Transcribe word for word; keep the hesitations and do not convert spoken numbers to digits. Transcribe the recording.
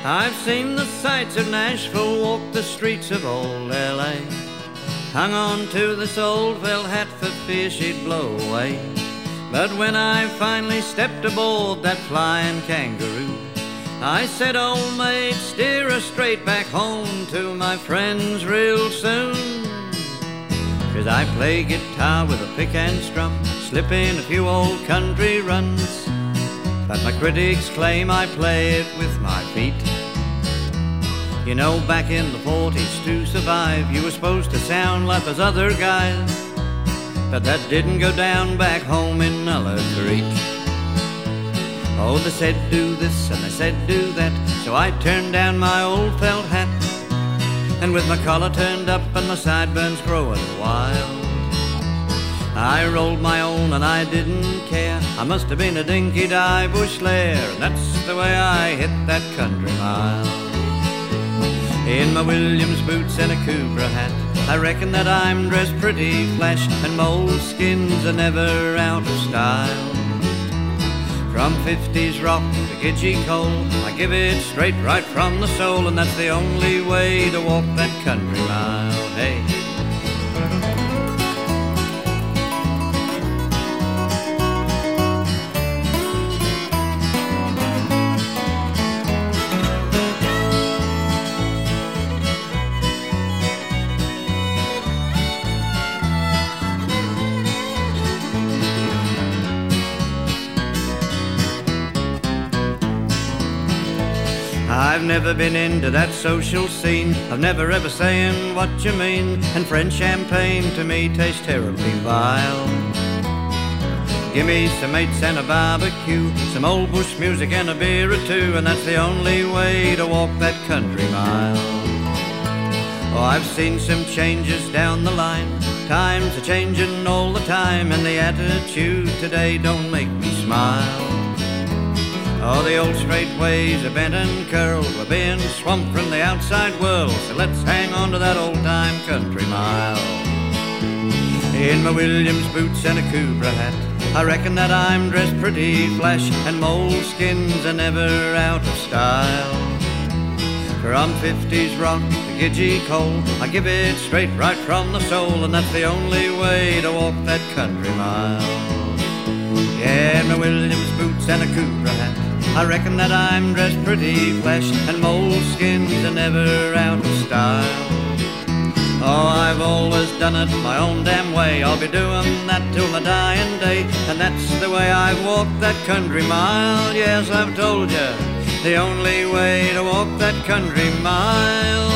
I've seen the sights of Nashville, walked the streets of old L A, hung on to this old felt hat for fear she'd blow away. But when I finally stepped aboard that flying kangaroo, I said, old mate, steer us straight back home to my friends real soon. 'Cause I play guitar with a pick and strum, slip in a few old country runs, but my critics claim I play it with my feet. You know, back in the forties to survive, you were supposed to sound like those other guys, but that didn't go down back home in Nulla Creek. Oh, they said do this and they said do that, so I turned down my old felt hat, and with my collar turned up and my sideburns growing wild, I rolled my own and I didn't care. I must have been a dinky-die bush lair, and that's the way I hit that country mile. In my Williams boots and a Cobra hat, I reckon that I'm dressed pretty flash, and moleskins are never out of style. From fifties rock to Gidgee coal, I give it straight right from the soul, and that's the only way to walk that country mile. Hey. I've never been into that social scene, I've never ever saying what you mean, and French champagne to me tastes terribly vile. Give me some mates and a barbecue, some old bush music and a beer or two, and that's the only way to walk that country mile. Oh, I've seen some changes down the line, times are changing all the time, and the attitude today don't make me smile. Oh, the old straight ways are bent and curled, we're being swamped from the outside world, so let's hang on to that old-time country mile. In my Williams boots and a Cobra hat, I reckon that I'm dressed pretty flash, and moleskins are never out of style. From fifties rock to Gidgee coal, I give it straight right from the soul, and that's the only way to walk that country mile. Yeah, in my Williams boots and a Cobra hat, I reckon that I'm dressed pretty flash, and moleskins are never out of style. Oh, I've always done it my own damn way, I'll be doing that till my dying day, and that's the way I've walked that country mile. Yes, I've told you, the only way to walk that country mile.